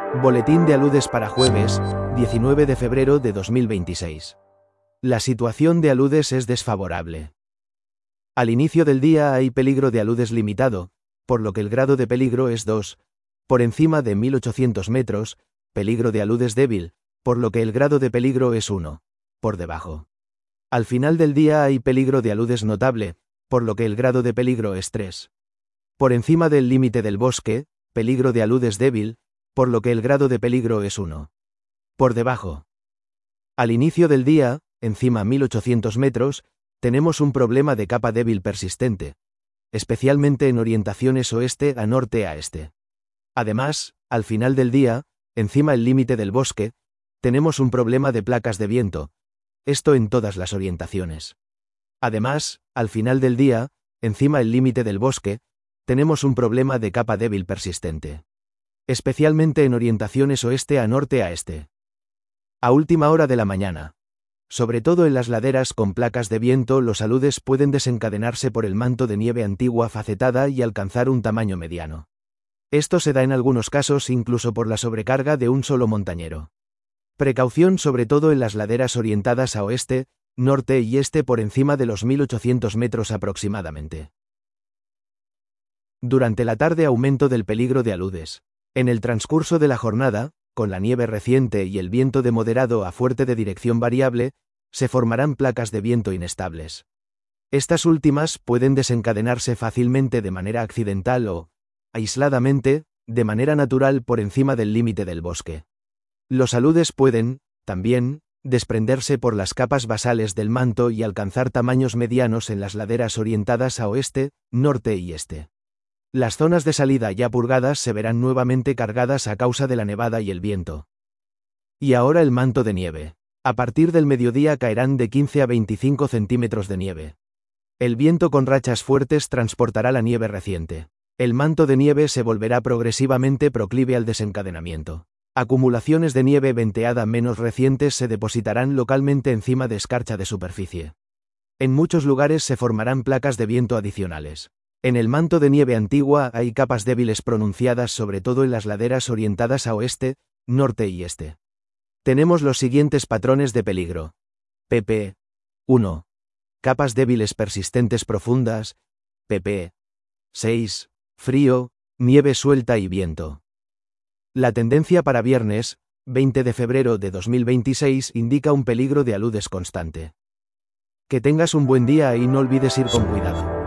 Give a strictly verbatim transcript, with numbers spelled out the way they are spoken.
Boletín de aludes para jueves, diecinueve de febrero de dos mil veintiséis. La situación de aludes es desfavorable. Al inicio del día hay peligro de aludes limitado, por lo que el grado de peligro es dos, por encima de mil ochocientos metros, peligro de aludes débil, por lo que el grado de peligro es uno, por debajo. Al final del día hay peligro de aludes notable, por lo que el grado de peligro es tres. Por encima del límite del bosque, peligro de aludes débil, por lo que el grado de peligro es uno. Por debajo. Al inicio del día, encima mil ochocientos metros, tenemos un problema de capa débil persistente, especialmente en orientaciones oeste a norte a este. Además, al final del día, encima el límite del bosque, tenemos un problema de placas de viento, esto en todas las orientaciones. Además, al final del día, encima el límite del bosque, tenemos un problema de capa débil persistente, especialmente en orientaciones oeste a norte a este. A última hora de la mañana. Sobre todo en las laderas con placas de viento, los aludes pueden desencadenarse por el manto de nieve antigua facetada y alcanzar un tamaño mediano. Esto se da en algunos casos incluso por la sobrecarga de un solo montañero. Precaución sobre todo en las laderas orientadas a oeste, norte y este por encima de los mil ochocientos metros aproximadamente. Durante la tarde aumento del peligro de aludes. En el transcurso de la jornada, con la nieve reciente y el viento de moderado a fuerte de dirección variable, se formarán placas de viento inestables. Estas últimas pueden desencadenarse fácilmente de manera accidental o, aisladamente, de manera natural por encima del límite del bosque. Los aludes pueden, también, desprenderse por las capas basales del manto y alcanzar tamaños medianos en las laderas orientadas a oeste, norte y este. Las zonas de salida ya purgadas se verán nuevamente cargadas a causa de la nevada y el viento. Y ahora el manto de nieve. A partir del mediodía caerán de quince a veinticinco centímetros de nieve. El viento con rachas fuertes transportará la nieve reciente. El manto de nieve se volverá progresivamente proclive al desencadenamiento. Acumulaciones de nieve venteada menos recientes se depositarán localmente encima de escarcha de superficie. En muchos lugares se formarán placas de viento adicionales. En el manto de nieve antigua hay capas débiles pronunciadas sobre todo en las laderas orientadas a oeste, norte y este. Tenemos los siguientes patrones de peligro. pp. uno. Capas débiles persistentes profundas. pp. seis. Frío, nieve suelta y viento. La tendencia para viernes, veinte de febrero de dos mil veintiséis, indica un peligro de aludes constante. Que tengas un buen día y no olvides ir con cuidado.